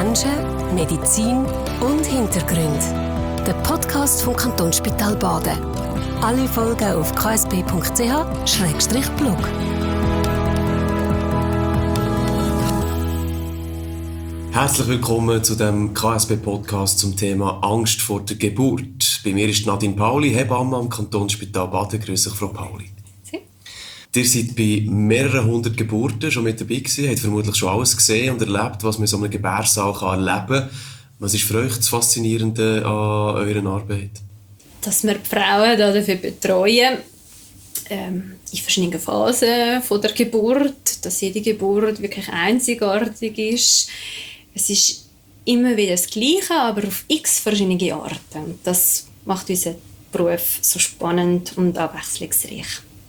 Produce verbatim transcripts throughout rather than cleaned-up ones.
Menschen, Medizin und Hintergründe. Der Podcast vom Kantonsspital Baden. Alle Folgen auf k s b punkt c h schrägstrich blog. Herzlich willkommen zu dem K S B-Podcast zum Thema Angst vor der Geburt. Bei mir ist Nadine Pauli, Hebamme am Kantonsspital Baden. Grüß dich, Frau Pauli. Ihr seid bei mehreren hundert Geburten schon mit dabei gewesen, habt vermutlich schon alles gesehen und erlebt, was man in so einem Gebärsaal kann erleben kann. Was ist für euch das Faszinierende an eurer Arbeit? Dass wir die Frauen dafür betreuen, ähm, in verschiedenen Phasen von der Geburt, dass jede Geburt wirklich einzigartig ist. Es ist immer wieder das Gleiche, aber auf x verschiedene Arten. Das macht unseren Beruf so spannend und abwechslungsreich.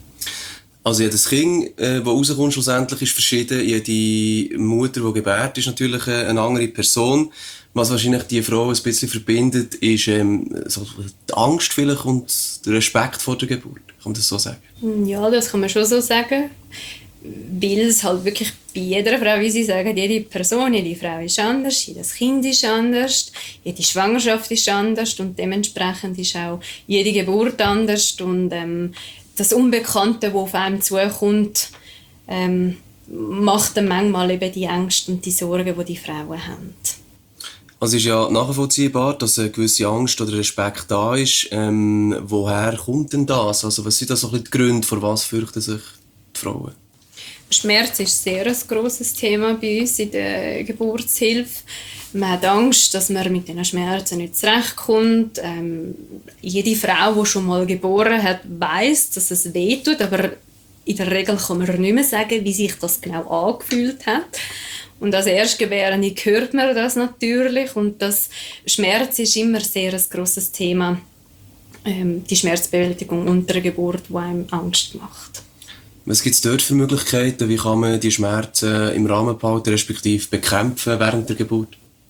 Also jedes Kind, äh, das rauskommt, schlussendlich ist verschieden. Jede Mutter, die gebärt, ist natürlich eine andere Person. Was wahrscheinlich die Frau ein bisschen verbindet, ist ähm, so die Angst vielleicht und der Respekt vor der Geburt. Kann man das so sagen? Ja, das kann man schon so sagen. Weil es halt wirklich bei jeder Frau, wie Sie sagen, jede Person, jede Frau ist anders, jedes Kind ist anders, jede Schwangerschaft ist anders und dementsprechend ist auch jede Geburt anders. Und ähm, das Unbekannte, das auf einem zukommt, ähm, macht dann manchmal eben die Ängste und die Sorgen, die die Frauen haben. Also es ist ja nachvollziehbar, dass eine gewisse Angst oder Respekt da ist. Ähm, woher kommt denn das? Also was sind da so ein bisschen die Gründe, vor was fürchten sich die Frauen? Schmerz ist sehr ein grosses Thema bei uns in der Geburtshilfe. Man hat Angst, dass man mit diesen Schmerzen nicht zurechtkommt. Ähm, jede Frau, die schon mal geboren hat, weiss, dass es wehtut, aber in der Regel kann man nicht mehr sagen, wie sich das genau angefühlt hat. Und als Erstgebärende hört man das natürlich und das Schmerz ist immer sehr ein grosses Thema. Ähm, die Schmerzbewältigung unter der Geburt, die einem Angst macht. Was gibt es dort für Möglichkeiten? Wie kann man die Schmerzen im Rahmen behalten, respektive bekämpfen während der Geburt?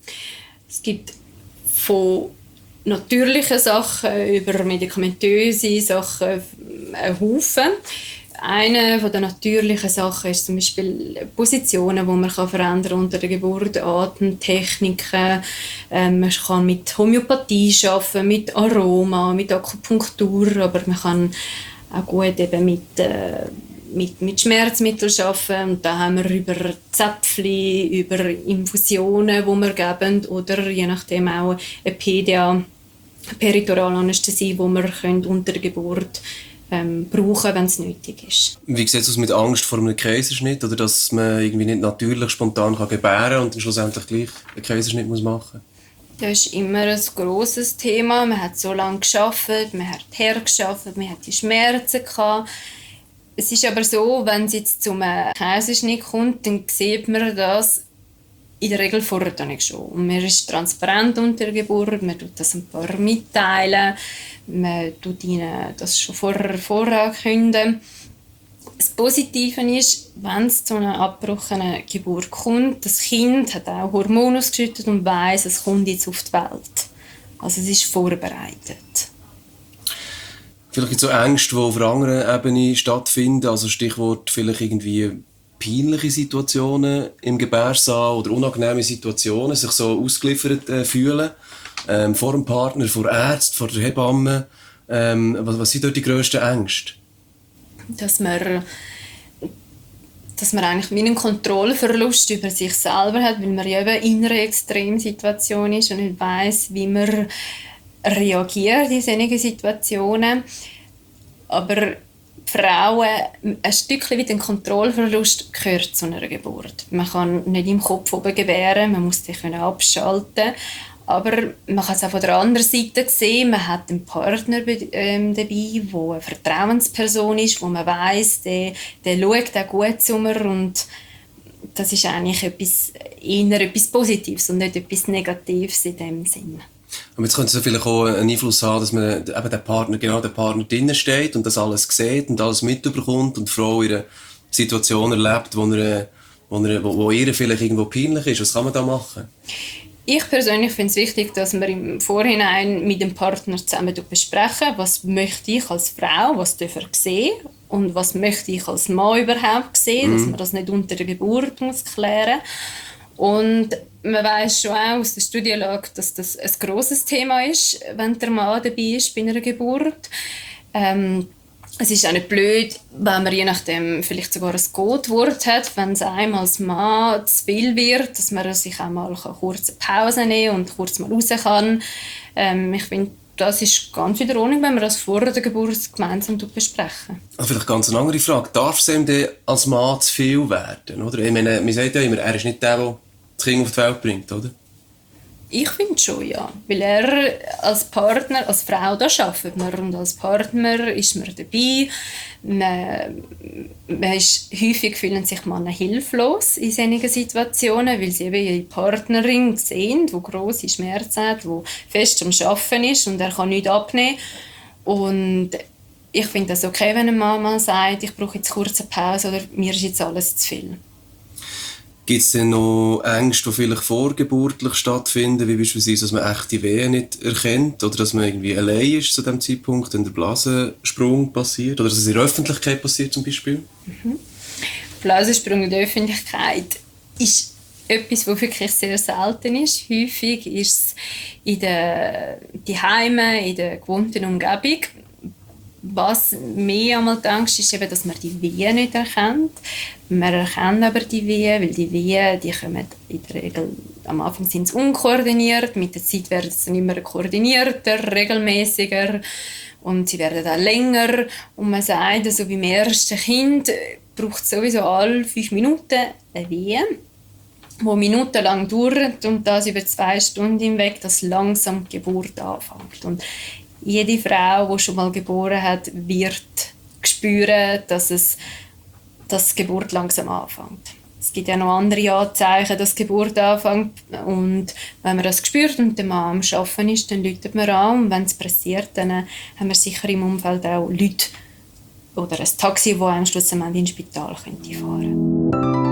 Es gibt von natürlichen Sachen über medikamentöse Sachen einen Haufen. Eine der natürlichen Sachen ist zum Beispiel Positionen, die man verändern kann unter der Geburt, Atemtechniken. Ähm, man kann mit Homöopathie arbeiten, mit Aroma, mit Akupunktur, aber man kann auch gut eben mit, äh, mit, mit Schmerzmitteln arbeiten. Und da haben wir über Zäpfchen, über Infusionen, die wir geben, oder je nachdem auch eine P D A, Perituralanästhesie, die wir unter der Geburt ähm, brauchen, wenn es nötig ist. Wie sieht es aus mit Angst vor einem Kaiserschnitt? Oder dass man irgendwie nicht natürlich spontan kann gebären kann und dann schlussendlich gleich einen Kaiserschnitt muss machen muss? Das ist immer ein grosses Thema. Man hat so lange gearbeitet, man hat hergearbeitet, man hat die Schmerzen gehabt. Es ist aber so, wenn es jetzt zum Kaiserschnitt kommt, dann sieht man das in der Regel vorher nicht schon. Und man ist transparent unter der Geburt, man tut das ein paar mitteilen, man tut ihnen das schon vorher vorankündigen. Das Positive ist, wenn es zu einer abgebrochenen Geburt kommt, das Kind hat auch Hormone ausgeschüttet und weiss, es kommt jetzt auf die Welt. Also es ist vorbereitet. Vielleicht so Ängste, die auf einer anderen Ebene stattfinden, also Stichwort vielleicht irgendwie peinliche Situationen im Gebärsaal oder unangenehme Situationen, sich so ausgeliefert äh, fühlen, ähm, vor dem Partner, vor Ärzten, vor der Hebamme. Ähm, was, was sind dort die grössten Ängste? Dass man, dass man eigentlich wie einen Kontrollverlust über sich selber hat, weil man ja eben in einer Extremsituation ist und nicht weiss, wie man reagiert in solchen Situationen. Aber Frauen, ein Stückchen wie den Kontrollverlust gehört zu einer Geburt. Man kann nicht im Kopf oben gebären, man muss sich abschalten. Aber man kann es auch von der anderen Seite sehen, man hat einen Partner ähm, dabei, der eine Vertrauensperson ist, wo man weiss, der, der schaut auch gut zu mir und das ist eigentlich etwas, eher etwas Positives und nicht etwas Negatives in dem Sinn. Aber jetzt könnte es vielleicht auch einen Einfluss haben, dass man eben der Partner, genau der Partner drinnen steht und das alles sieht und alles mitbekommt und die Frau in einer Situation erlebt, wo, er, wo, er, wo, wo ihr vielleicht irgendwo peinlich ist. Was kann man da machen? Ich persönlich finde es wichtig, dass wir im Vorhinein mit dem Partner zusammen besprechen, was möchte ich als Frau, was darf er sehen und was möchte ich als Mann überhaupt sehen, mhm. dass man das nicht unter der Geburt muss klären. Und man weiss schon auch aus der Studienlage, dass das ein grosses Thema ist, wenn der Mann dabei ist bei einer Geburt. Ähm, es ist auch nicht blöd, wenn man je nachdem vielleicht sogar ein Gotwort hat, wenn es einem als Mann zu viel wird, dass man sich auch mal kurz eine Pause nehmen kann und kurz mal raus kann. Ähm, ich finde, das ist ganz in Ordnung, wenn wir das vor der Geburt gemeinsam besprechen. Also vielleicht ganz eine andere Frage. Darf es ihm denn als Mann zu viel werden? Oder? Ich meine, man sagt ja immer, er ist nicht der, der das Kind auf die Welt bringt, oder? Ich finde schon, ja. Weil er als Partner, als Frau, da arbeitet man. Und als Partner ist man dabei. Man, man ist, häufig fühlen sich Männer hilflos in solchen Situationen, weil sie eben ihre Partnerin sehen, die grosse Schmerzen hat, die fest am Arbeiten ist und er kann nichts abnehmen. Und ich finde das okay, wenn ein Mann mal sagt, ich brauche jetzt kurz eine Pause oder mir ist jetzt alles zu viel. Gibt es denn noch Ängste, die vielleicht vorgeburtlich stattfinden, wie beispielsweise, dass man echte Wehen nicht erkennt oder dass man irgendwie allein ist zu dem Zeitpunkt, wenn der Blasensprung passiert oder dass es in der Öffentlichkeit passiert zum Beispiel? Mhm. Blasensprung in der Öffentlichkeit ist etwas, was wirklich sehr selten ist. Häufig ist es in den Heimen, in der gewohnten Umgebung. Was mir einmal die Angst ist, eben, dass man die Wehen nicht erkennt. Man erkennt aber die Wehen, weil die Wehen, die kommen in der Regel, am Anfang sind sie unkoordiniert, mit der Zeit werden sie dann immer koordinierter, regelmäßiger und sie werden auch länger. Und man sagt, also beim ersten Kind braucht es sowieso alle fünf Minuten eine Wehe, die minutenlang dauert und das über zwei Stunden hinweg, dass langsam die Geburt anfängt. Und jede Frau, die schon mal geboren hat, wird spüren, dass, es, dass die Geburt langsam anfängt. Es gibt ja noch andere Anzeichen, dass die Geburt anfängt. Und wenn man das spürt und der Mann am Arbeiten ist, dann läutet man an. Und wenn es passiert, dann haben wir sicher im Umfeld auch Leute oder ein Taxi, das am Schluss ins Spital fahren könnte.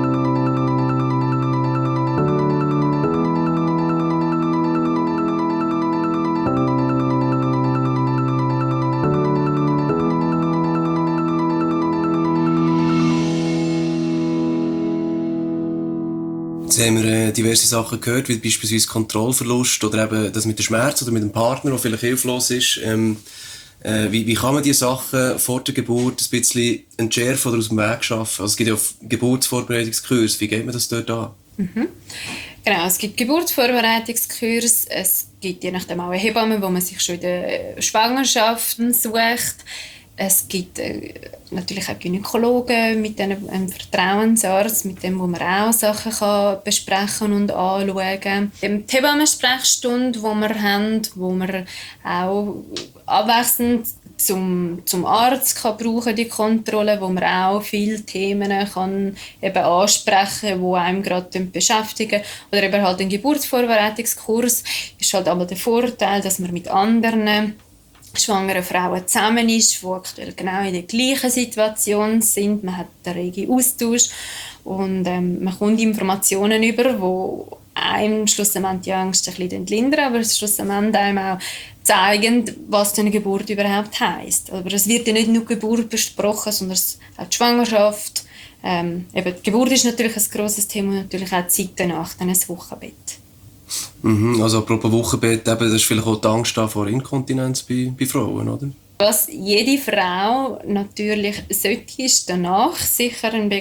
Jetzt haben wir äh, diverse Sachen gehört, wie beispielsweise Kontrollverlust oder eben das mit dem Schmerz oder mit dem Partner, der vielleicht hilflos ist. Ähm, äh, wie, wie kann man diese Sachen vor der Geburt ein bisschen entschärfen oder aus dem Weg schaffen? Also es gibt ja auch Geburtsvorbereitungskurse. Wie geht man das dort an? Mhm. Genau, es gibt Geburtsvorbereitungskurse, es gibt je nachdem auch eine Hebamme, wo man sich schon in den Schwangerschaften sucht. Es gibt äh, natürlich auch Gynäkologen mit einem, einem Vertrauensarzt, mit dem wo man auch Sachen kann besprechen und anschauen kann. Die Hebammensprechstunde, die wir haben, wo man auch abwechselnd zum, zum Arzt kann brauchen, die Kontrolle, wo man auch viele Themen kann eben ansprechen, die einem gerade beschäftigen. Oder eben halt ein Geburtsvorbereitungskurs ist halt aber der Vorteil, dass man mit anderen schwangere Frauen zusammen ist, die aktuell genau in der gleichen Situation sind. Man hat einen regen Austausch und ähm, man kommt Informationen über, die einem schlussendlich die Angst ein bisschen lindern, aber schlussendlich einem auch zeigen, was eine Geburt überhaupt heisst. Aber es wird ja nicht nur die Geburt besprochen, sondern auch die Schwangerschaft. Ähm, eben die Geburt ist natürlich ein grosses Thema und natürlich auch die Zeit danach, dann ein Wochenbett. Mhm, also apropos Wochenbett, eben, das ist vielleicht auch die Angst vor Inkontinenz bei, bei Frauen, oder? Was jede Frau natürlich sollte, ist danach sicher einen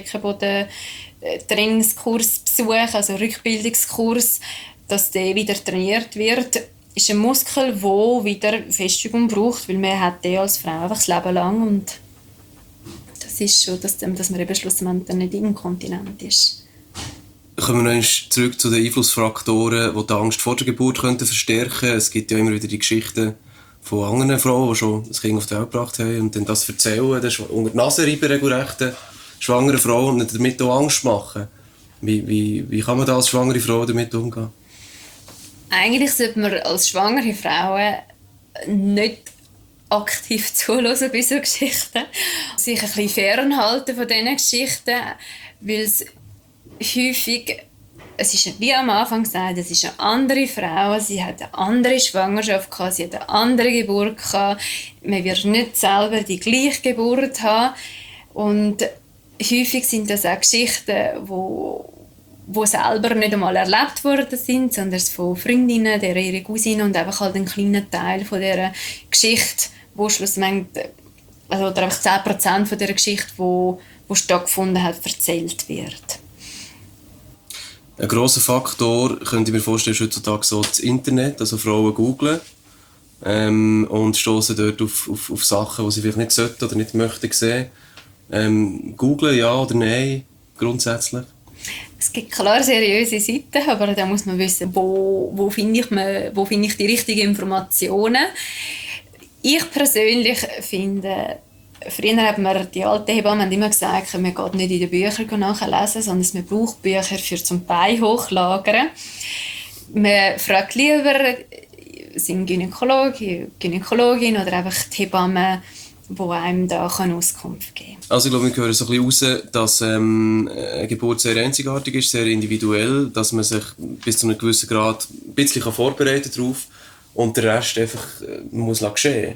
Beckenboden-Trainingskurs besuchen, also Rückbildungskurs, dass der wieder trainiert wird. Ist ein Muskel, der wieder Festigung braucht, weil man hat den als Frau einfach das Leben lang und das ist schon, dass, dass man eben schlussendlich dann nicht inkontinent ist. Kommen wir noch zurück zu den Einflussfaktoren, die die Angst vor der Geburt könnten verstärken. Es gibt ja immer wieder die Geschichten von anderen Frauen, die schon das Kind auf die Welt gebracht haben und dann das erzählen, das unter die Nase reiben, regelrecht schwangere Frau und damit auch Angst machen. Wie, wie, wie kann man da als schwangere Frau damit umgehen? Eigentlich sollte man als schwangere Frauen nicht aktiv zuhören bei solchen Geschichten. Sich ein bisschen fernhalten von diesen Geschichten, weil es häufig, es ist wie am Anfang gesagt, es ist eine andere Frau, sie hat eine andere Schwangerschaft gehabt, sie hat eine andere Geburt gehabt. Man wird nicht selber die gleiche Geburt haben. Und häufig sind das auch Geschichten, wo, die selber nicht einmal erlebt worden sind, sondern von Freundinnen, der ihre Cousinen und einfach halt einen kleinen Teil von dieser Geschichte, wo schlussendlich, also oder einfach zehn Prozent von dieser Geschichte, wo, wo stattgefunden hat, erzählt wird. Ein grosser Faktor, könnte ich mir vorstellen, ist heutzutage so das Internet, also Frauen googlen ähm, und stoßen dort auf, auf, auf Sachen, die sie vielleicht nicht sollten oder nicht möchten sehen. Ähm, googlen, ja oder nein, grundsätzlich? Es gibt klar seriöse Seiten, aber da muss man wissen, wo, wo finde ich, man, wo finde ich die richtigen Informationen. Ich persönlich finde, früher hat man, die alten Hebammen immer gesagt, man geht nicht in den Büchern nachlesen, sondern man braucht Bücher für zum Bein hochlagern. Man fragt lieber seinen Gynäkologe, Gynäkologin oder einfach die Hebamme, die einem da Auskunft geben kann. Also ich glaube, wir hören so ein bisschen raus, dass ähm, eine Geburt sehr einzigartig ist, sehr individuell, dass man sich bis zu einem gewissen Grad ein bisschen vorbereiten kann darauf und der Rest einfach äh, muss geschehen.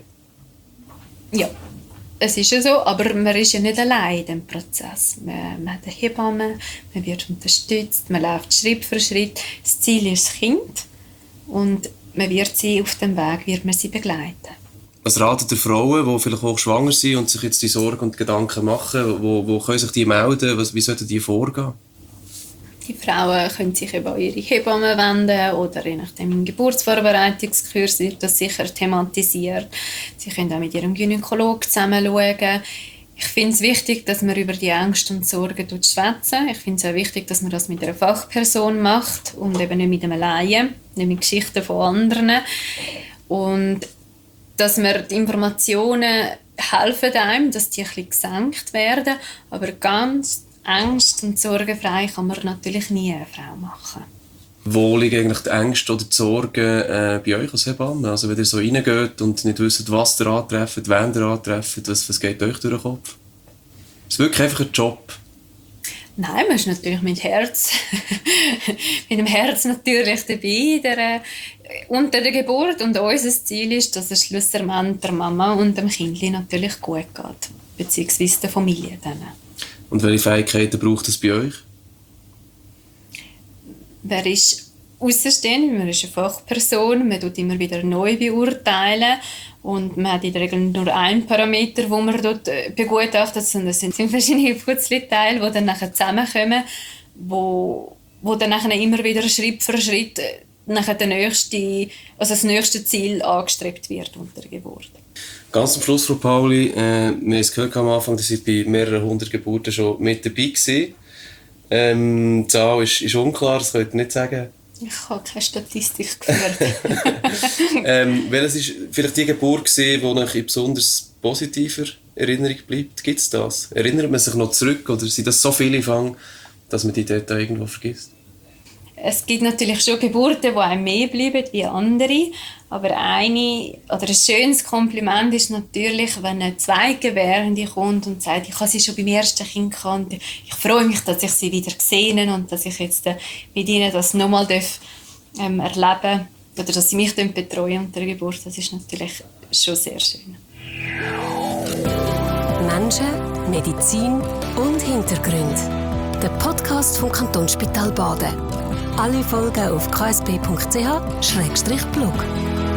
Ja, es ist ja so, aber man ist ja nicht allein in diesem Prozess. Man, man hat eine Hebamme, man wird unterstützt, man läuft Schritt für Schritt. Das Ziel ist das Kind und man wird sie auf dem Weg wird man sie begleiten. Was ratet ihr Frauen, die vielleicht auch schwanger sind und sich jetzt die Sorgen und Gedanken machen, wo, wo können sich die melden, was, wie sollten die vorgehen? Die Frauen können sich eben an ihre Hebamme wenden oder je nachdem im Geburtsvorbereitungskurs wird das sicher thematisiert. Sie können auch mit ihrem Gynäkologen zusammen schauen. Ich finde es wichtig, dass man über die Ängste und Sorgen schwätzen. Ich finde es auch wichtig, dass man das mit einer Fachperson macht und eben nicht mit einem Laien, nicht mit Geschichten von anderen. Und dass man die Informationen helfen einem, dass die ein bisschen gesenkt werden, aber ganz Ängste und sorgenfrei kann man natürlich nie eine Frau machen. Wo liegen eigentlich die Ängste oder die Sorgen äh, bei euch als Hebamme? Also wenn ihr so reingeht und nicht wisst, was ihr antrefft, wen ihr antrefft, was, was geht euch durch den Kopf? Ist es wirklich einfach ein Job? Nein, man ist natürlich mit Herz, mit dem Herz natürlich dabei der, unter der Geburt. Und unser Ziel ist, dass es schlussendlich der Mama und dem Kind natürlich gut geht, beziehungsweise der Familie dann. Und welche Fähigkeiten braucht es bei euch? Wer ist außenstehend, man ist eine Fachperson, man tut immer wieder neu beurteilen und man hat in der Regel nur einen Parameter, wo man dort begutachtet, sondern es sind verschiedene Putzleteile, die dann nachher zusammenkommen, wo, wo dann nachher immer wieder Schritt für Schritt nachher der nächste, also das nächste Ziel angestrebt wird unter der Geburt. Ganz zum Schluss, Frau Pauli, äh, wir haben es gehört am Anfang, dass Sie bei mehreren hundert Geburten schon mit dabei waren. Ähm, die Zahl ist, ist unklar, das könnt ihr nicht sagen. Ich habe keine Statistik geführt. ähm, welches war vielleicht die Geburt, die euch in besonders positiver Erinnerung bleibt? Gibt es das? Erinnert man sich noch zurück oder sind das so viele Fang, dass man die dort irgendwo vergisst? Es gibt natürlich schon Geburten, die einem mehr bleiben wie andere. Aber eine, oder ein schönes Kompliment ist natürlich, wenn eine Zweitgebärende kommt und sagt, ich habe sie schon beim ersten Kind gehabt. Ich freue mich, dass ich sie wieder gesehen und dass ich jetzt mit ihnen das nochmal ähm, erleben darf. Oder dass sie mich betreuen unter der Geburt. Das ist natürlich schon sehr schön. Menschen, Medizin und Hintergründe. Der Podcast vom Kantonsspital Baden. Alle Folgen auf k s b punkt c h schrägstrich blog.